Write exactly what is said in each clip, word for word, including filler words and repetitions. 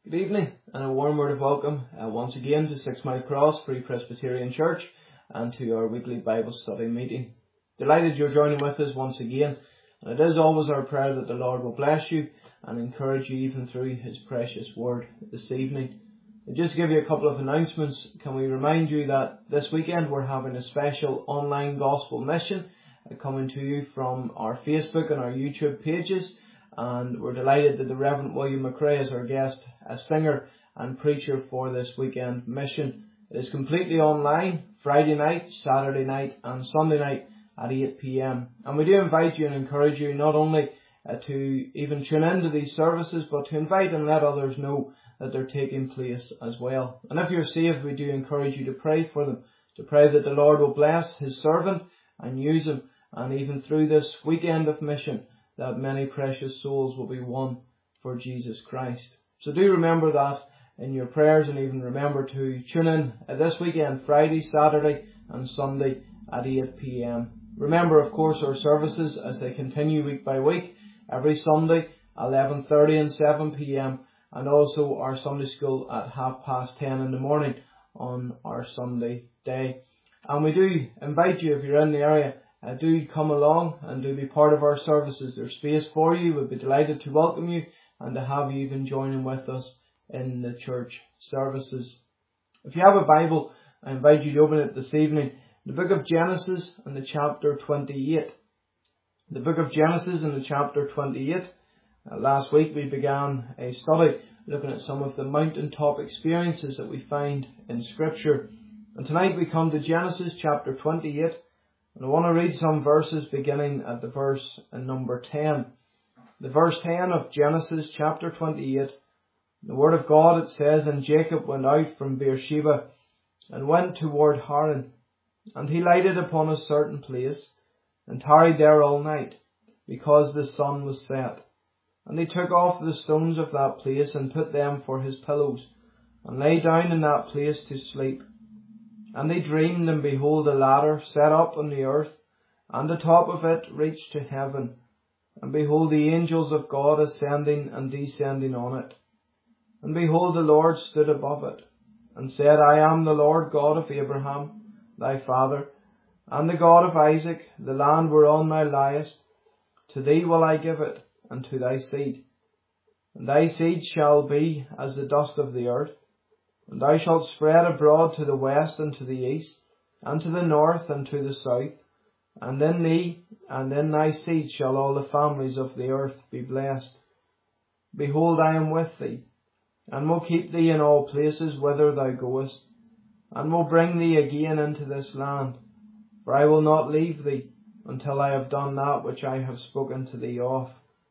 Good evening and a warm word of welcome uh, once again to Six Mile Cross Free Presbyterian Church and to our weekly Bible study meeting. Delighted you're joining with us once again, and it is always our prayer that the Lord will bless you and encourage you even through His precious word this evening. And just to give you a couple of announcements, can we remind you that this weekend we're having a special online gospel mission uh, coming to you from our Facebook and our YouTube pages. And we're delighted that the Reverend William McRae is our guest, a singer and preacher for this weekend mission. It is completely online, Friday night, Saturday night and Sunday night at eight p.m. And we do invite you and encourage you not only uh, to even tune into these services, but to invite and let others know that they're taking place as well. And if you're saved, we do encourage you to pray for them, to pray that the Lord will bless His servant and use him, and even through this weekend of mission, that many precious souls will be won for Jesus Christ. So do remember that in your prayers, and even remember to tune in this weekend, Friday, Saturday and Sunday at eight p.m. Remember, of course, our services as they continue week by week, every Sunday, eleven thirty and seven p.m. and also our Sunday school at half past ten in the morning on our Sunday day. And we do invite you, if you're in the area, Uh, do come along and do be part of our services. There's space for you. We'll be delighted to welcome you and to have you even joining with us in the church services. If you have a Bible, I invite you to open it this evening. The book of Genesis and the chapter twenty-eight. The book of Genesis and the chapter twenty-eight. Uh, last week we began a study looking at some of the mountaintop experiences that we find in Scripture. And tonight we come to Genesis chapter twenty-eight. And I want to read some verses beginning at the verse number ten. The verse ten of Genesis chapter twenty-eight. The word of God, it says, "And Jacob went out from Beersheba and went toward Haran. And he lighted upon a certain place and tarried there all night, because the sun was set. And he took off the stones of that place and put them for his pillows, and lay down in that place to sleep. And he dreamed, and behold, a ladder set up on the earth, and the top of it reached to heaven. And behold, the angels of God ascending and descending on it. And behold, the Lord stood above it, and said, I am the Lord God of Abraham, thy father, and the God of Isaac. The land whereon thou liest, to thee will I give it, and to thy seed. And thy seed shall be as the dust of the earth. And thou shalt spread abroad to the west and to the east, and to the north and to the south. And in thee and in thy seed shall all the families of the earth be blessed. Behold, I am with thee, and will keep thee in all places whither thou goest, and will bring thee again into this land. For I will not leave thee until I have done that which I have spoken to thee of.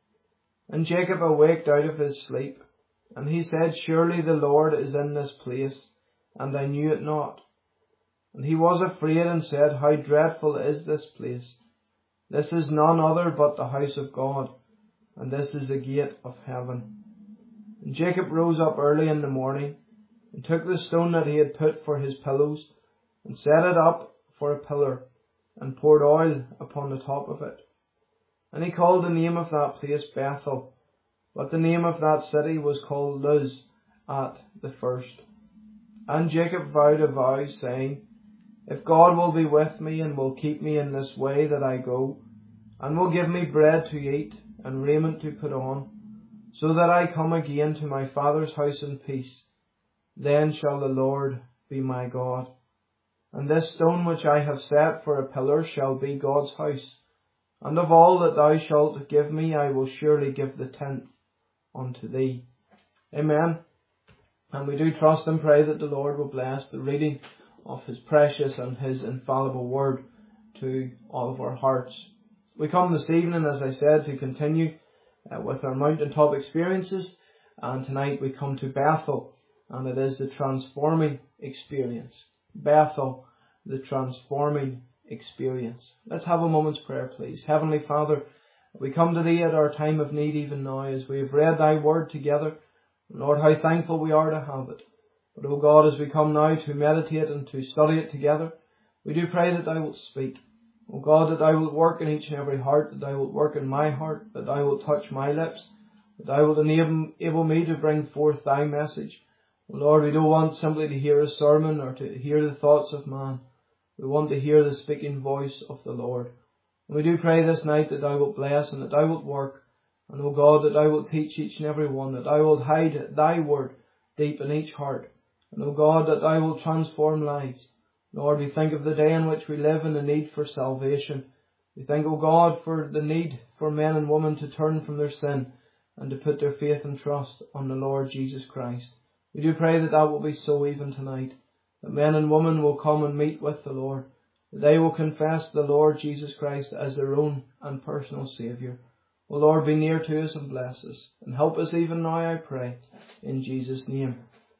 And Jacob awaked out of his sleep, and he said, Surely the Lord is in this place, and I knew it not. And he was afraid and said, How dreadful is this place! This is none other but the house of God, and this is the gate of heaven. And Jacob rose up early in the morning, and took the stone that he had put for his pillows, and set it up for a pillar, and poured oil upon the top of it. And he called the name of that place Bethel. But the name of that city was called Luz at the first. And Jacob vowed a vow, saying, If God will be with me, and will keep me in this way that I go, and will give me bread to eat, and raiment to put on, so that I come again to my father's house in peace, then shall the Lord be my God. And this stone which I have set for a pillar shall be God's house. And of all that thou shalt give me, I will surely give the tenth unto thee." Amen. And we do trust and pray that the Lord will bless the reading of His precious and His infallible word to all of our hearts. We come this evening, as I said, to continue uh, with our mountaintop experiences, and tonight we come to Bethel, and it is the transforming experience. Bethel, the transforming experience. Let's have a moment's prayer, please. Heavenly Father, we come to Thee at our time of need even now, as we have read Thy word together. Lord, how thankful we are to have it. But, O God, as we come now to meditate and to study it together, we do pray that Thou wilt speak. O God, that Thou wilt work in each and every heart, that Thou wilt work in my heart, that Thou wilt touch my lips, that Thou wilt enable, enable me to bring forth Thy message. Lord, we don't want simply to hear a sermon or to hear the thoughts of man. We want to hear the speaking voice of the Lord. And we do pray this night that Thou wilt bless and that Thou wilt work. And, O God, that Thou wilt teach each and every one, that Thou wilt hide Thy word deep in each heart. And, O God, that Thou wilt transform lives. Lord, we think of the day in which we live and the need for salvation. We thank, O God, for the need for men and women to turn from their sin and to put their faith and trust on the Lord Jesus Christ. We do pray that that will be so even tonight, that men and women will come and meet with the Lord, that they will confess the Lord Jesus Christ as their own and personal Saviour. O Lord, be near to us and bless us, and help us even now, I pray, in Jesus' name.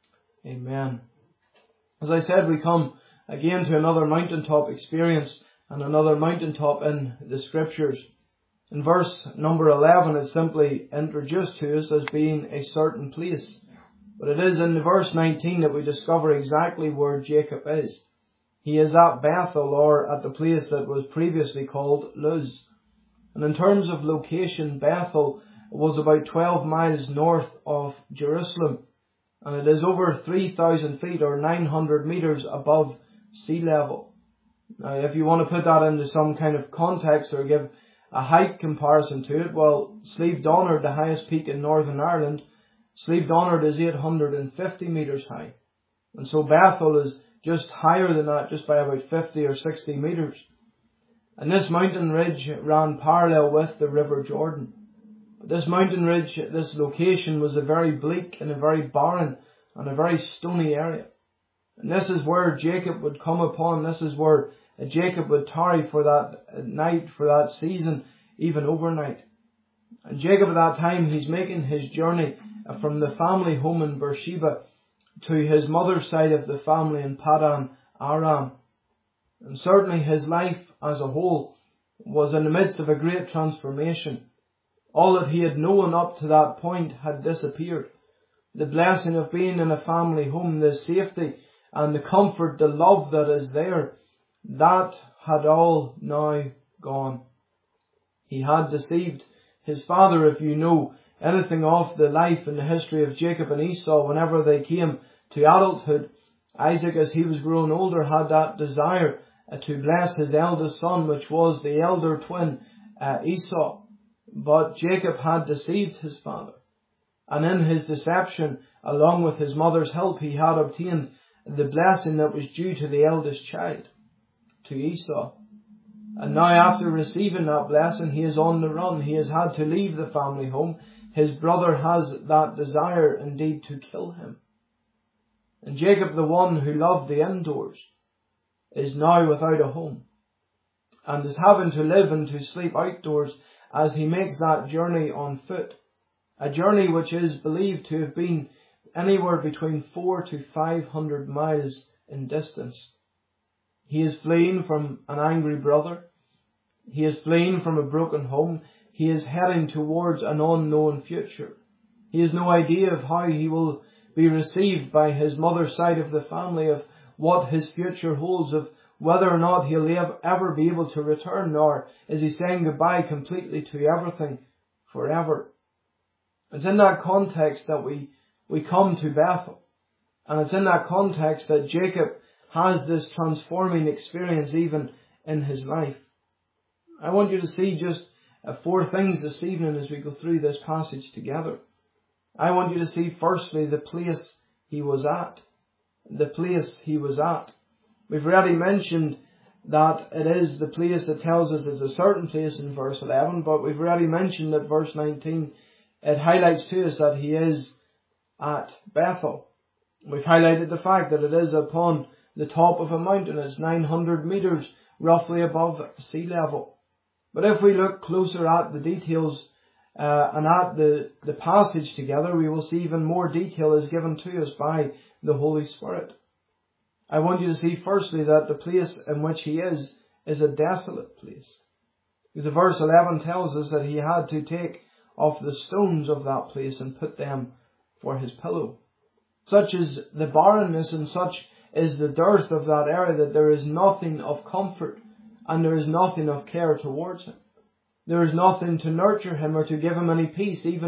Amen. As I said, we come again to another mountaintop experience and another mountaintop in the Scriptures. In verse number eleven, it's simply introduced to us as being a certain place. But it is in verse nineteen that we discover exactly where Jacob is. He is at Bethel, or at the place that was previously called Luz. And in terms of location, Bethel was about twelve miles north of Jerusalem. And it is over three thousand feet or nine hundred meters above sea level. Now, if you want to put that into some kind of context or give a height comparison to it, well, Slieve Donard, the highest peak in Northern Ireland, Slieve Donard is eight hundred fifty metres high. And so Bethel is just higher than that, just by about fifty or sixty metres. And this mountain ridge ran parallel with the River Jordan. But this mountain ridge, this location, was a very bleak and a very barren and a very stony area. And this is where Jacob would come upon, this is where Jacob would tarry for that night, for that season, even overnight. And Jacob at that time, he's making his journey from the family home in Beersheba to his mother's side of the family in Padan Aram. And certainly his life as a whole was in the midst of a great transformation. All that he had known up to that point had disappeared. The blessing of being in a family home, the safety and the comfort, the love that is there, that had all now gone. He had deceived his father. If you know anything of the life and the history of Jacob and Esau, whenever they came to adulthood, Isaac, as he was growing older, had that desire uh, to bless his eldest son, which was the elder twin, uh, Esau. But Jacob had deceived his father. And in his deception, along with his mother's help, he had obtained the blessing that was due to the eldest child, to Esau. And now, after receiving that blessing, he is on the run. He has had to leave the family home. His brother has that desire indeed to kill him. And Jacob, the one who loved the indoors, is now without a home and is having to live and to sleep outdoors as he makes that journey on foot. A journey which is believed to have been anywhere between four to five hundred miles in distance. He is fleeing from an angry brother. He is fleeing from a broken home. He is heading towards an unknown future. He has no idea of how he will be received by his mother's side of the family, of what his future holds, of whether or not he'll ever be able to return, nor is he saying goodbye completely to everything forever. It's in that context that we, we come to Bethel. And it's in that context that Jacob has this transforming experience even in his life. I want you to see just uh, four things this evening as we go through this passage together. I want you to see firstly the place he was at. The place he was at. We've already mentioned that it is the place that tells us it's a certain place in verse eleven, but we've already mentioned that verse nineteen, it highlights to us that he is at Bethel. We've highlighted the fact that it is upon the top of a mountain. It's nine hundred meters roughly above sea level. But if we look closer at the details uh, and at the, the passage together, we will see even more detail is given to us by the Holy Spirit. I want you to see firstly that the place in which he is is a desolate place. Because the verse eleven tells us that he had to take off the stones of that place and put them for his pillow. Such is the barrenness and such is the dearth of that area that there is nothing of comfort and there is nothing of care towards him. There is nothing to nurture him or to give him any peace, even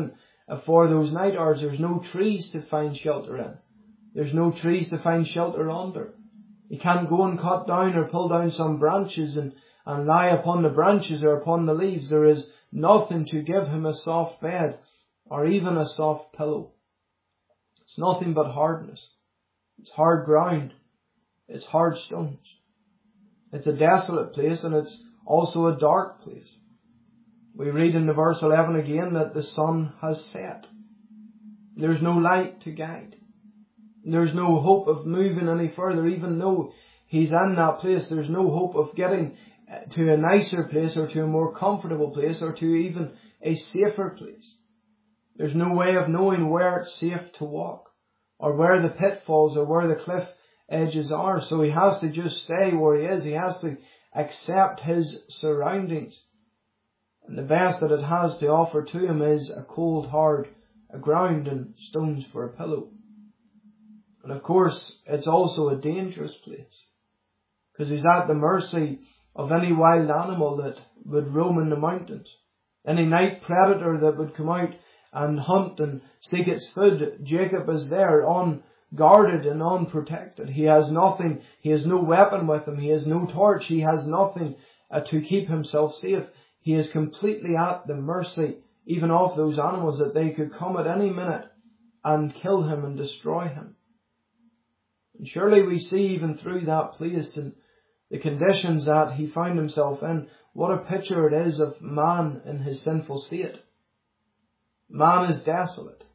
uh, for those night hours. There's no trees to find shelter in. There's no trees to find shelter under. He can't go and cut down or pull down some branches and, and lie upon the branches or upon the leaves. There is nothing to give him a soft bed or even a soft pillow. It's nothing but hardness. It's hard ground. It's hard stones. It's a desolate place, and it's also a dark place. We read in the verse eleven again that the sun has set. There's no light to guide. There's no hope of moving any further. Even though he's in that place, there's no hope of getting to a nicer place or to a more comfortable place or to even a safer place. There's no way of knowing where it's safe to walk or where the pitfalls or where the cliff edges are. So he has to just stay where he is. He has to accept his surroundings. And the best that it has to offer to him is a cold, hard ground and stones for a pillow. And of course, it's also a dangerous place, because he's at the mercy of any wild animal that would roam in the mountains. Any night predator that would come out and hunt and seek its food. Jacob is there unguarded and unprotected. He has nothing. He has no weapon with him. He has no torch. He has nothing uh, to keep himself safe. He is completely at the mercy even of those animals, that they could come at any minute and kill him and destroy him. And surely we see even through that place and the conditions that he found himself in, what a picture it is of man in his sinful state. Man is desolate.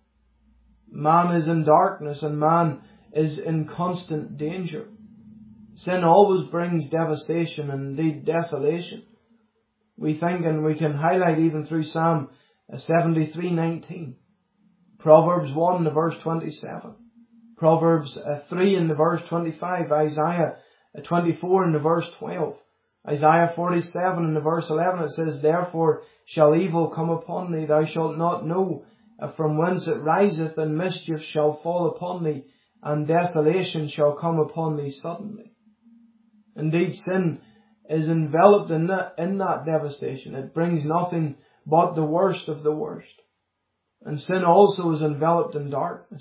Man is in darkness, and man is in constant danger. Sin always brings devastation and indeed desolation. We think, and we can highlight even through Psalm seventy-three nineteen, Proverbs one in the verse twenty-seven, Proverbs three in the verse twenty-five, Isaiah twenty-four in the verse twelve, Isaiah forty-seven in the verse eleven. It says, "Therefore shall evil come upon thee, thou shalt not know from whence it riseth, and mischief shall fall upon thee, and desolation shall come upon thee suddenly." Indeed, sin is enveloped in that, in that devastation. It brings nothing but the worst of the worst. And sin also is enveloped in darkness.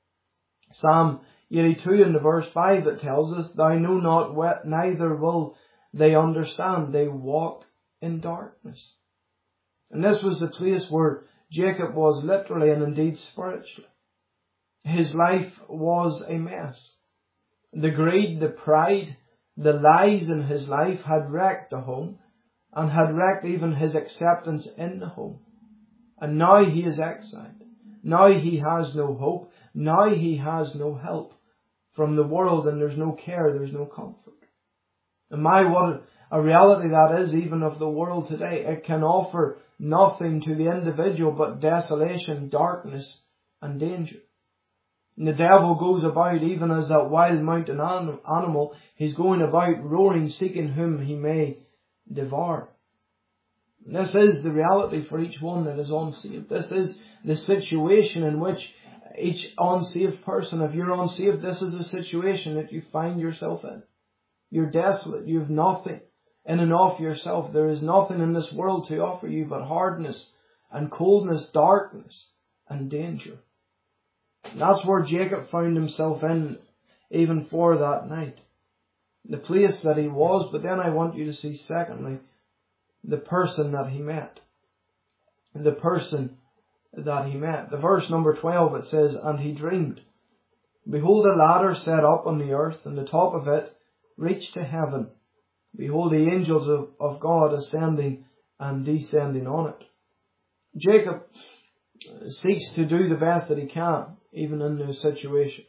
Psalm eighty-two in the verse five, it tells us, "Thou know not what, neither will they understand. They walk in darkness." And this was the place where Jacob was literally and indeed spiritually. His life was a mess. The greed, the pride, the lies in his life had wrecked the home and had wrecked even his acceptance in the home. And now he is exiled. Now he has no hope. Now he has no help from the world, and there's no care, there's no comfort. And my, what a reality that is even of the world today. It can offer nothing to the individual but desolation, darkness and danger. And the devil goes about, even as that wild mountain animal, he's going about roaring, seeking whom he may devour. And this is the reality for each one that is unsaved. This is the situation in which each unsaved person, if you're unsaved, this is the situation that you find yourself in. You're desolate. You have nothing in and of yourself. There is nothing in this world to offer you but hardness and coldness, darkness and danger. And that's where Jacob found himself in, even for that night. The place that he was, but then I want you to see, secondly, the person that he met. The person that he met. The verse number twelve, it says, "And he dreamed. Behold, a ladder set up on the earth, and the top of it reached to heaven. Behold, the angels of, of God ascending and descending on it." Jacob seeks to do the best that he can, even in this situation.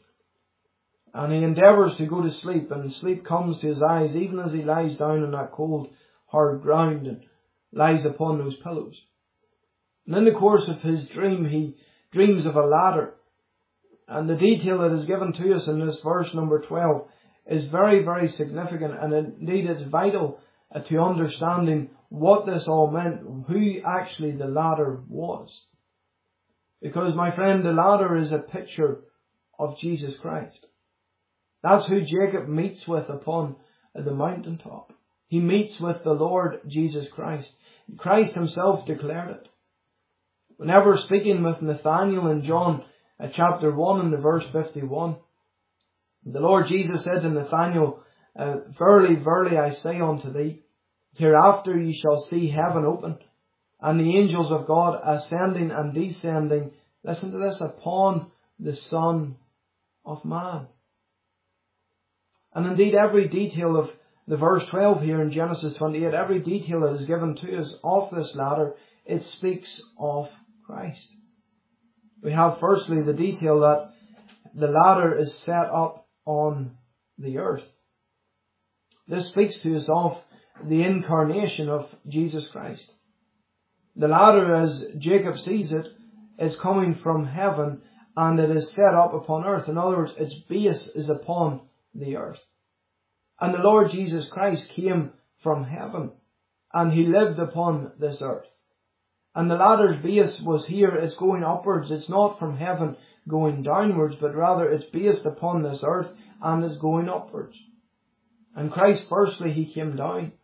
And he endeavours to go to sleep, and sleep comes to his eyes, even as he lies down on that cold, hard ground and lies upon those pillows. And in the course of his dream, he dreams of a ladder. And the detail that is given to us in this verse number twelve is very, very significant, and indeed it's vital uh, to understanding what this all meant, who actually the ladder was. Because, my friend, the ladder is a picture of Jesus Christ. That's who Jacob meets with upon the mountaintop. He meets with the Lord Jesus Christ. Christ himself declared it. Whenever speaking with Nathanael in John uh, chapter one and the verse fifty-one, the Lord Jesus said to Nathanael, uh, Verily, verily, I say unto thee, hereafter ye shall see heaven open, and the angels of God ascending and descending, listen to this, upon the Son of Man. And indeed every detail of the verse twelve here in Genesis twenty-eight, every detail that is given to us of this ladder, it speaks of Christ. We have firstly the detail that the ladder is set up on the earth. This speaks to us of the incarnation of Jesus Christ. The ladder, as Jacob sees it, is coming from heaven and it is set up upon earth. In other words, its base is upon the earth. And the Lord Jesus Christ came from heaven and He lived upon this earth. And the ladder's base was here, it's going upwards. It's not from heaven going downwards, but rather it's based upon this earth and is going upwards. And Christ, firstly, He came down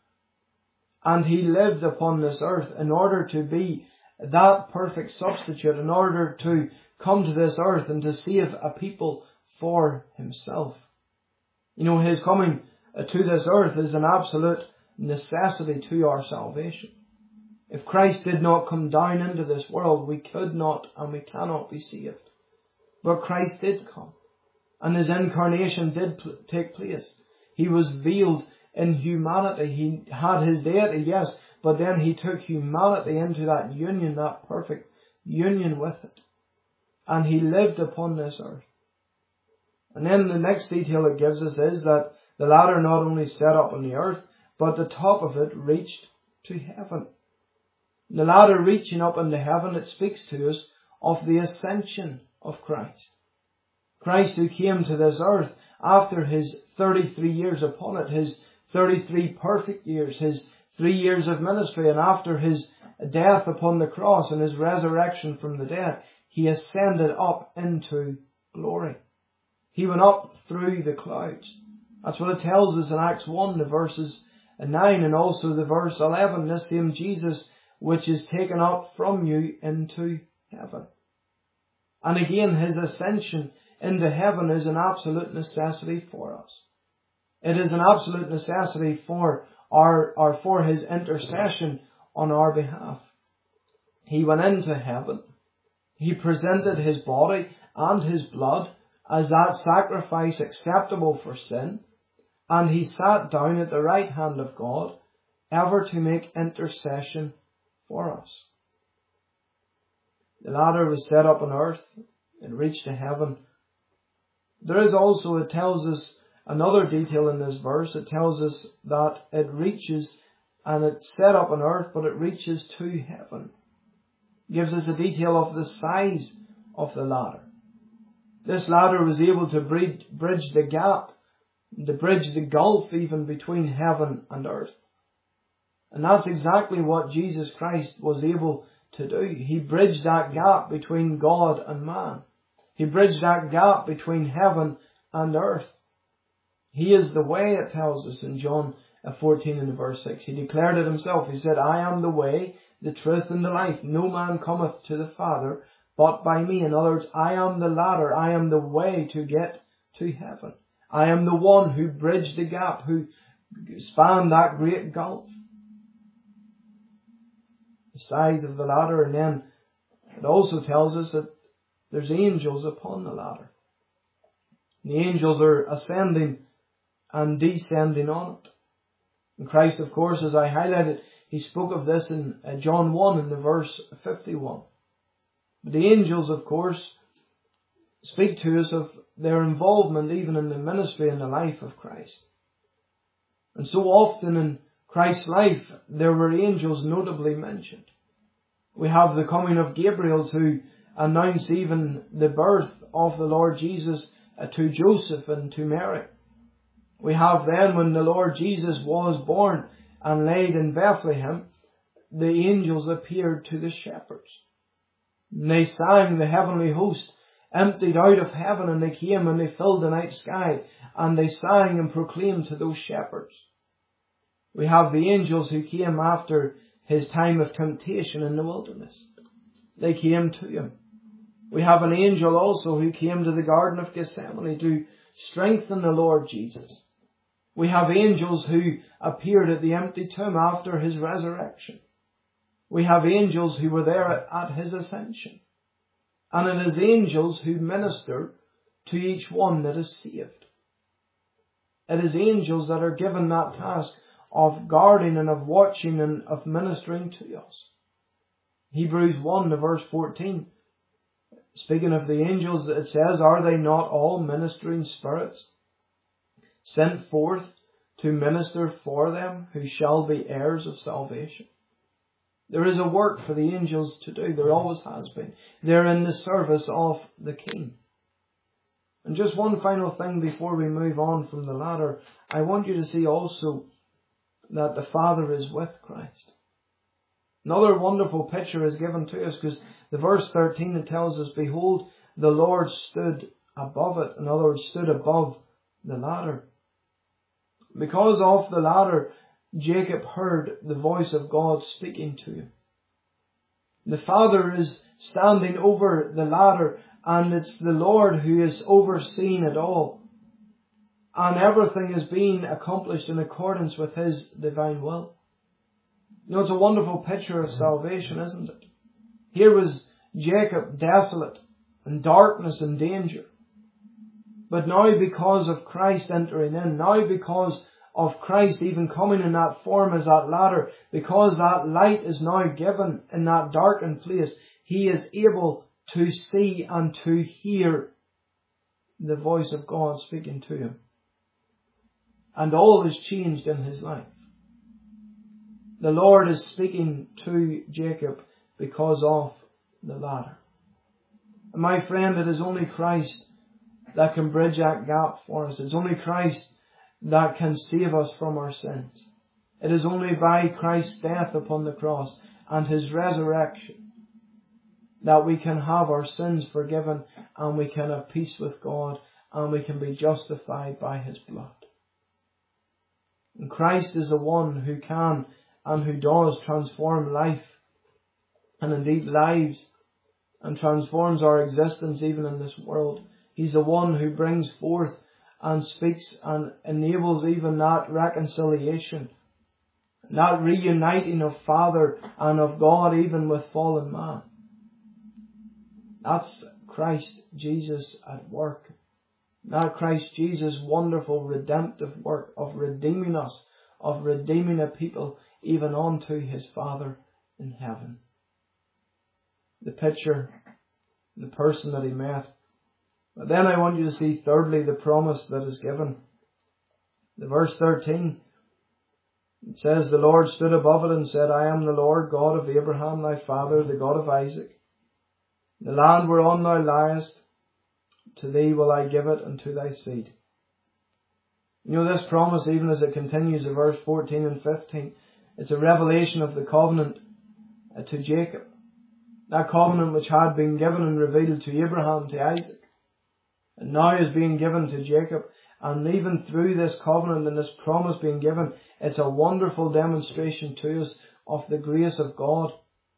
and He lived upon this earth in order to be that perfect substitute, in order to come to this earth and to save a people for Himself. You know, His coming to this earth is an absolute necessity to our salvation. If Christ did not come down into this world, we could not and we cannot be saved. But Christ did come, and His incarnation did pl- take place. He was veiled in humanity. He had His deity, yes, but then He took humanity into that union, that perfect union with it. And He lived upon this earth. And then the next detail it gives us is that the ladder not only set up on the earth, but the top of it reached to heaven. The ladder reaching up into heaven, it speaks to us of the ascension of Christ. Christ who came to this earth after His thirty-three years upon it, His thirty-three perfect years, His three years of ministry, and after His death upon the cross and His resurrection from the dead, He ascended up into glory. He went up through the clouds. That's what it tells us in Acts one, the verses nine and also the verse eleven. This same Jesus which is taken up from you into heaven. And again, His ascension into heaven is an absolute necessity for us. It is an absolute necessity for our, our for His intercession on our behalf. He went into heaven. He presented His body and His blood as that sacrifice acceptable for sin. And He sat down at the right hand of God, ever to make intercession for us. The ladder was set up on earth. It reached to heaven. There is also, it tells us another detail in this verse. It tells us that it reaches, and it's set up on earth, but it reaches to heaven. It gives us a detail of the size of the ladder. This ladder was able to bridge, bridge the gap, to bridge the gulf even between heaven and earth. And that's exactly what Jesus Christ was able to do. He bridged that gap between God and man. He bridged that gap between heaven and earth. He is the way, it tells us in John fourteen and verse six. He declared it Himself. He said, I am the way, the truth and the life. No man cometh to the Father but by me. In other words, I am the ladder. I am the way to get to heaven. I am the one who bridged the gap, who spanned that great gulf. The size of the ladder, and then it also tells us that there's angels upon the ladder. The angels are ascending and descending on it. And Christ, of course, as I highlighted, He spoke of this in John one in the verse fifty-one. But the angels, of course, speak to us of their involvement even in the ministry and the life of Christ. And so often in Christ's life, there were angels notably mentioned. We have the coming of Gabriel to announce even the birth of the Lord Jesus to Joseph and to Mary. We have then, when the Lord Jesus was born and laid in Bethlehem, the angels appeared to the shepherds. And they sang, the heavenly host emptied out of heaven, and they came and they filled the night sky, and they sang and proclaimed to those shepherds. We have the angels who came after His time of temptation in the wilderness. They came to him. We have an angel also who came to the Garden of Gethsemane to strengthen the Lord Jesus. We have angels who appeared at the empty tomb after his resurrection. We have angels who were there at his ascension. And it is angels who minister to each one that is saved. It is angels that are given that task of guarding and of watching and of ministering to us. Hebrews one, verse fourteen. Speaking of the angels, it says, "Are they not all ministering spirits, sent forth to minister for them who shall be heirs of salvation?" There is a work for the angels to do. There always has been. They're in the service of the King. And just one final thing before we move on from the ladder. I want you to see also that the Father is with Christ. Another wonderful picture is given to us, because the verse thirteen, it tells us, "Behold, the Lord stood above it." In other words, stood above the ladder. Because of the ladder, Jacob heard the voice of God speaking to him. The Father is standing over the ladder, and it's the Lord who is overseeing it all. And everything is being accomplished in accordance with His divine will. You know, it's a wonderful picture of salvation, isn't it? Here was Jacob desolate, in darkness and danger. But now, because of Christ entering in, now because of Christ even coming in that form as that ladder, because that light is now given in that darkened place, he is able to see and to hear the voice of God speaking to him. And all is changed in his life. The Lord is speaking to Jacob because of the ladder. And my friend, it is only Christ that can bridge that gap for us. It's only Christ that can save us from our sins. It is only by Christ's death upon the cross and His resurrection that we can have our sins forgiven, and we can have peace with God, and we can be justified by His blood. And Christ is the one who can and who does transform life, and indeed lives, and transforms our existence even in this world. He's the one who brings forth and speaks and enables even that reconciliation, that reuniting of Father and of God even with fallen man. That's Christ Jesus at work. That Christ Jesus' wonderful redemptive work of redeeming us, of redeeming a people even unto His Father in heaven. The picture, the person that He met. But then I want you to see thirdly the promise that is given. The verse thirteen, it says, "The Lord stood above it and said, I am the Lord God of Abraham thy father, the God of Isaac. The land whereon thou liest, to thee will I give it, and to thy seed." You know, this promise, even as it continues in verse fourteen and fifteen, it's a revelation of the covenant to Jacob. That covenant which had been given and revealed to Abraham, to Isaac, and now is being given to Jacob. And even through this covenant and this promise being given, it's a wonderful demonstration to us of the grace of God.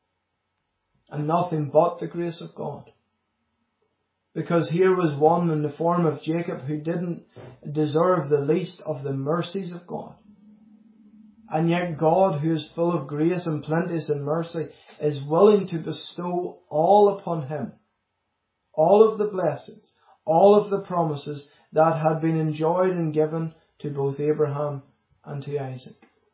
And nothing but the grace of God. Because here was one in the form of Jacob who didn't deserve the least of the mercies of God. And yet God, who is full of grace and plenteous in mercy, is willing to bestow all upon him. All of the blessings, all of the promises that had been enjoyed and given to both Abraham and to Isaac.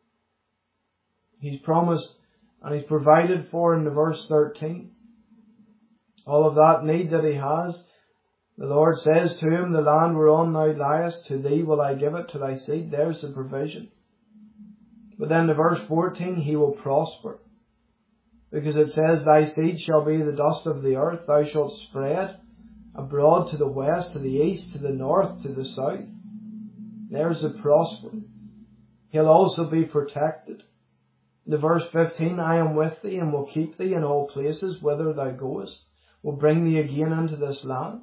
He's promised and He's provided for in the verse thirteen. All of that need that he has. The Lord says to him, "The land whereon thou liest, to thee will I give it, to thy seed." There's the provision. But then the verse fourteen, he will prosper. Because it says, "Thy seed shall be the dust of the earth, thou shalt spread abroad to the west, to the east, to the north, to the south." There's the prospering. He'll also be protected. The verse fifteen, "I am with thee and will keep thee in all places whither thou goest, will bring thee again into this land."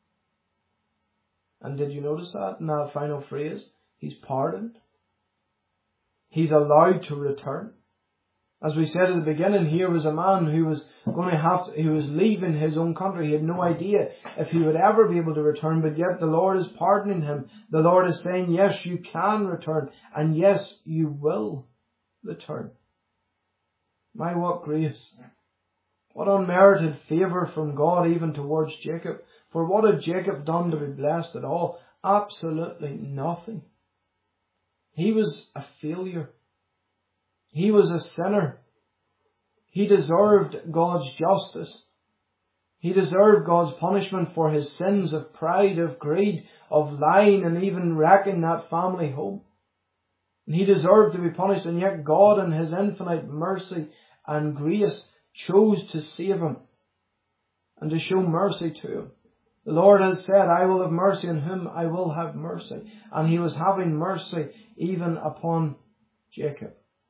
And did you notice that in that final phrase? He's pardoned. He's allowed to return. As we said at the beginning, here was a man who was going to have to, he was leaving his own country. He had no idea if he would ever be able to return, but yet the Lord is pardoning him. The Lord is saying, yes, you can return, and yes, you will return. My, what grace. What unmerited favour from God even towards Jacob. For what had Jacob done to be blessed at all? Absolutely nothing. He was a failure. He was a sinner. He deserved God's justice. He deserved God's punishment for his sins of pride, of greed, of lying, and even wrecking that family home. And he deserved to be punished, and yet God in his infinite mercy and grace chose to save him and to show mercy to him. The Lord has said, I will have mercy on whom I will have mercy. And he was having mercy even upon Jacob.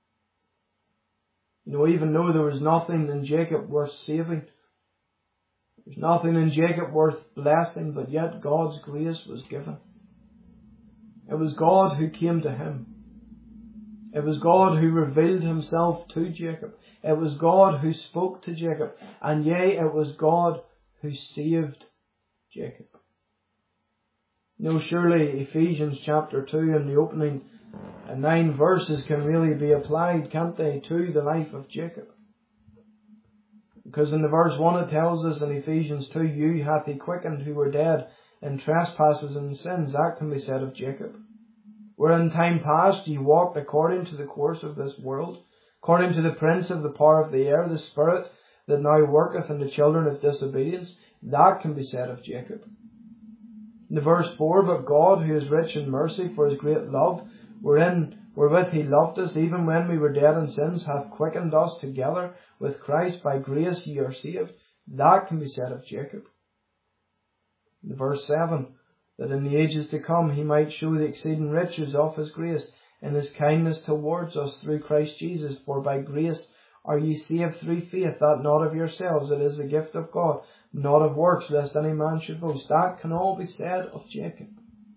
You know, even though there was nothing in Jacob worth saving, there's nothing in Jacob worth blessing, but yet God's grace was given. It was God who came to him. It was God who revealed himself to Jacob. It was God who spoke to Jacob. And yea, it was God who saved Jacob. You know, surely Ephesians chapter two and the opening nine verses can really be applied, can't they, to the life of Jacob? Because in the verse one it tells us in Ephesians two, you hath he quickened who were dead in trespasses and sins. That can be said of Jacob. Where in time past ye walked according to the course of this world, according to the prince of the power of the air, the spirit that now worketh in the children of disobedience. That can be said of Jacob. In the verse four, but God, who is rich in mercy for his great love, wherein wherewith he loved us, even when we were dead in sins, hath quickened us together with Christ. By grace ye are saved. That can be said of Jacob. In the verse seven, that in the ages to come he might show the exceeding riches of his grace in his kindness towards us through Christ Jesus. For by grace are ye saved through faith, that not of yourselves, it is the gift of God, not of works, lest any man should boast. That can all be said of Jacob.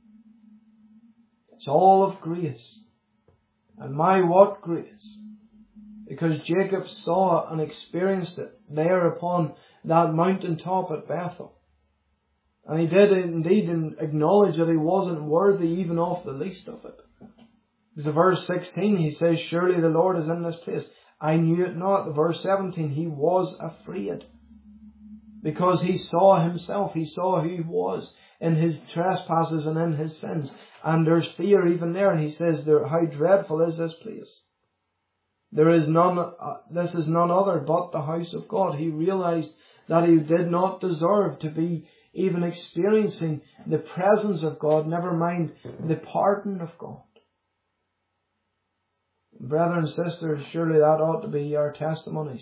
It's all of grace. And my, what grace! Because Jacob saw and experienced it there upon that mountaintop at Bethel. And he did indeed acknowledge that he wasn't worthy even of the least of it. Because verse sixteen, he says, surely the Lord is in this place. I knew it not. The verse seventeen, he was afraid. Because he saw himself, he saw who he was in his trespasses and in his sins. And there's fear even there. And he says, there, how dreadful is this place? There is none, uh, this is none other but the house of God. He realized that he did not deserve to be even experiencing the presence of God, never mind the pardon of God. Brethren and sisters, surely that ought to be our testimonies.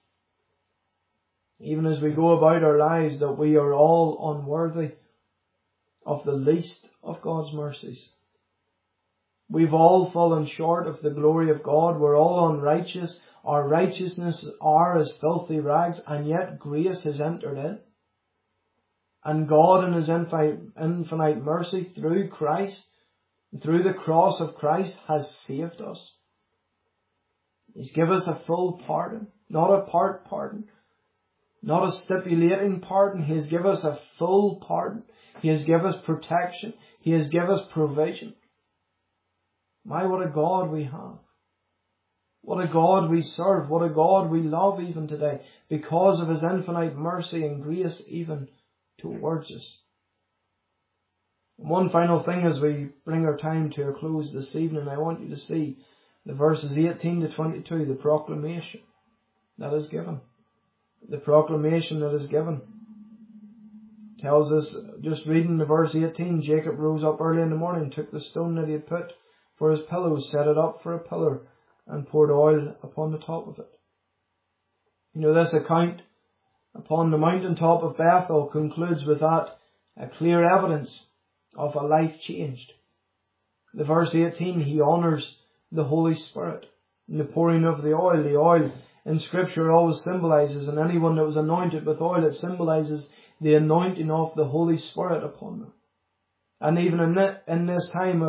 Even as we go about our lives, that we are all unworthy of the least of God's mercies. We've all fallen short of the glory of God. We're all unrighteous. Our righteousness are as filthy rags, and yet grace has entered in. And God in his infinite, infinite mercy through Christ, through the cross of Christ, has saved us. He's given us a full pardon, not a part pardon, not a stipulating pardon. He has given us a full pardon. He has given us protection. He has given us provision. My, what a God we have. What a God we serve. What a God we love even today, because of his infinite mercy and grace even towards us. And one final thing as we bring our time to a close this evening, I want you to see the verses eighteen to twenty-two, the proclamation that is given. The proclamation that is given tells us, just reading the verse eighteen, Jacob rose up early in the morning, took the stone that he had put for his pillow, set it up for a pillar, and poured oil upon the top of it. You know, this account upon the mountaintop of Bethel concludes with that a clear evidence of a life changed. The verse eighteen, he honours the Holy Spirit in the pouring of the oil. The oil in Scripture always symbolises, and anyone that was anointed with oil, it symbolises the anointing of the Holy Spirit upon them. And even in, it, in this time of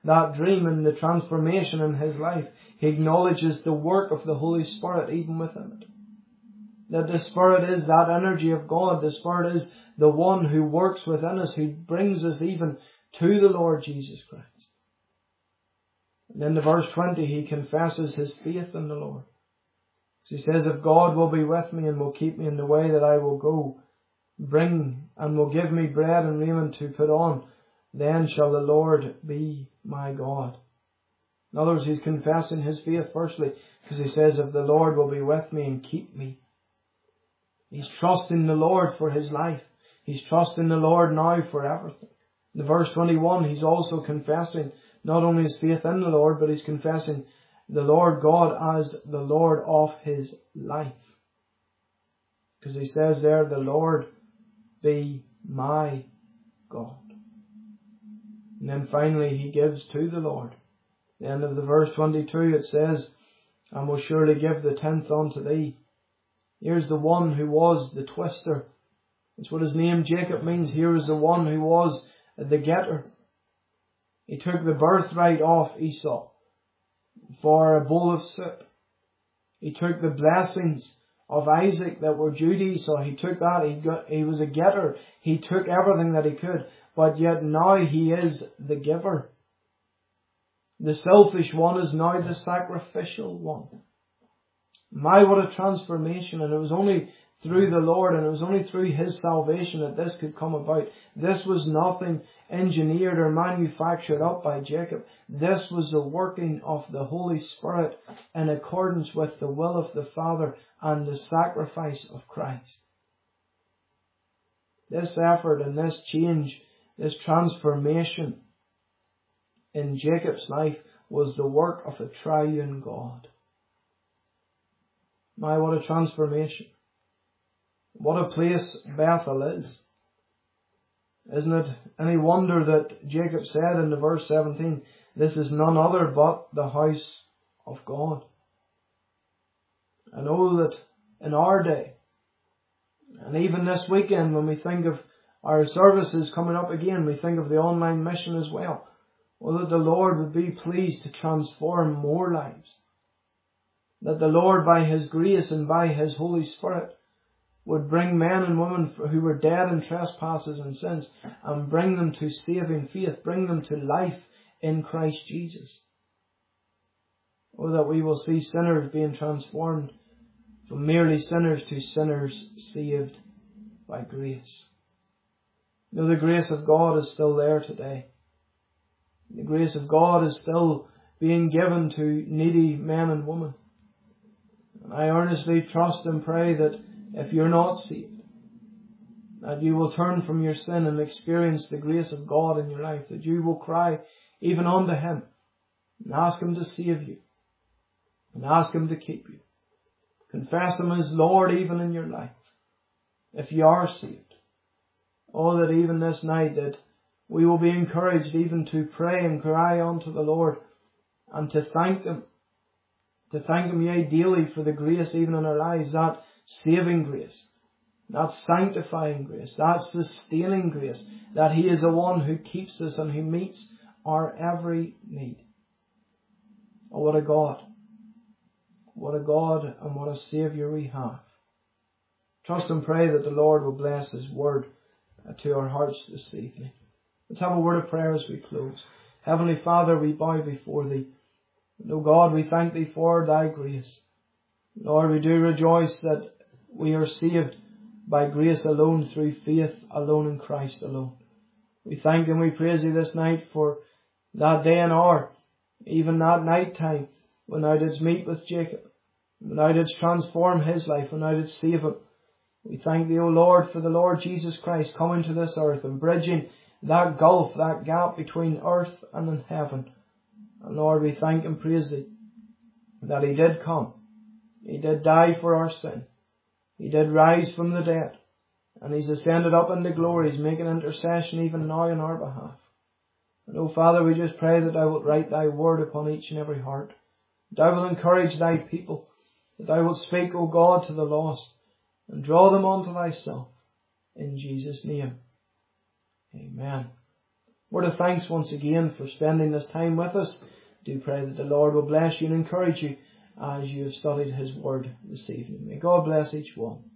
that dream and the transformation in his life. He acknowledges the work of the Holy Spirit even within it. That the Spirit is that energy of God. The Spirit is the one who works within us, who brings us even to the Lord Jesus Christ. And in the verse twenty, he confesses his faith in the Lord. He says, if God will be with me and will keep me in the way that I will go, bring and will give me bread and raiment to put on, then shall the Lord be my God. In other words, he's confessing his faith firstly, because he says, if the Lord will be with me and keep me. He's trusting the Lord for his life. He's trusting the Lord now for everything. In verse twenty-one, he's also confessing not only his faith in the Lord, but he's confessing the Lord God as the Lord of his life. Because he says there, the Lord be my God. And then finally he gives to the Lord. At the end of the verse twenty-two it says, and will surely give the tenth unto thee. Here's the one who was the twister. That's what his name Jacob means. Here is the one who was the getter. He took the birthright off Esau for a bowl of soup. He took the blessings of Isaac that were due to Esau. He took that. He got, he was a getter. He took everything that he could. But yet now he is the giver. The selfish one is now the sacrificial one. My, what a transformation. And it was only through the Lord and it was only through his salvation that this could come about. This was nothing engineered or manufactured up by Jacob. This was the working of the Holy Spirit in accordance with the will of the Father and the sacrifice of Christ. This effort and this change, this transformation in Jacob's life was the work of a triune God. My, what a transformation. What a place Bethel is. Isn't it any wonder that Jacob said in the verse seventeen, this is none other but the house of God. I know that in our day, and even this weekend when we think of our services coming up again, we think of the online mission as well. Well, that the Lord would be pleased to transform more lives. That the Lord, by his grace and by his Holy Spirit, would bring men and women who were dead in trespasses and sins and bring them to saving faith, bring them to life in Christ Jesus. Oh, that we will see sinners being transformed from merely sinners to sinners saved by grace. You know, the grace of God is still there today. The grace of God is still being given to needy men and women. And I earnestly trust and pray that if you're not saved, that you will turn from your sin and experience the grace of God in your life, that you will cry even unto him and ask him to save you and ask him to keep you. Confess him as Lord even in your life, if you are saved. Oh, that even this night that we will be encouraged even to pray and cry unto the Lord and to thank him, to thank him, yea, daily for the grace even in our lives, that saving grace, that sanctifying grace, that sustaining grace, that he is the one who keeps us and who meets our every need. Oh, what a God. What a God and what a Saviour we have. Trust and pray that the Lord will bless his word to our hearts this evening. Let's have a word of prayer as we close. Heavenly Father, we bow before thee. And, O God, we thank thee for thy grace. Lord, we do rejoice that we are saved by grace alone, through faith alone in Christ alone. We thank and we praise thee this night for that day and hour, even that night time, when thou didst meet with Jacob, when thou didst transform his life, when thou didst save him. We thank thee, O Lord, for the Lord Jesus Christ coming to this earth and bridging that gulf, that gap between earth and in heaven. And Lord, we thank and praise thee that he did come. He did die for our sin. He did rise from the dead. And he's ascended up into glory. He's making intercession even now on our behalf. And oh Father, we just pray that thou wilt write thy word upon each and every heart. That thou wilt encourage thy people. That thou wilt speak, O God, to the lost. And draw them unto thyself. In Jesus' name. Amen. Word of thanks once again for spending this time with us. Do pray that the Lord will bless you and encourage you as you have studied His Word this evening. May God bless each one.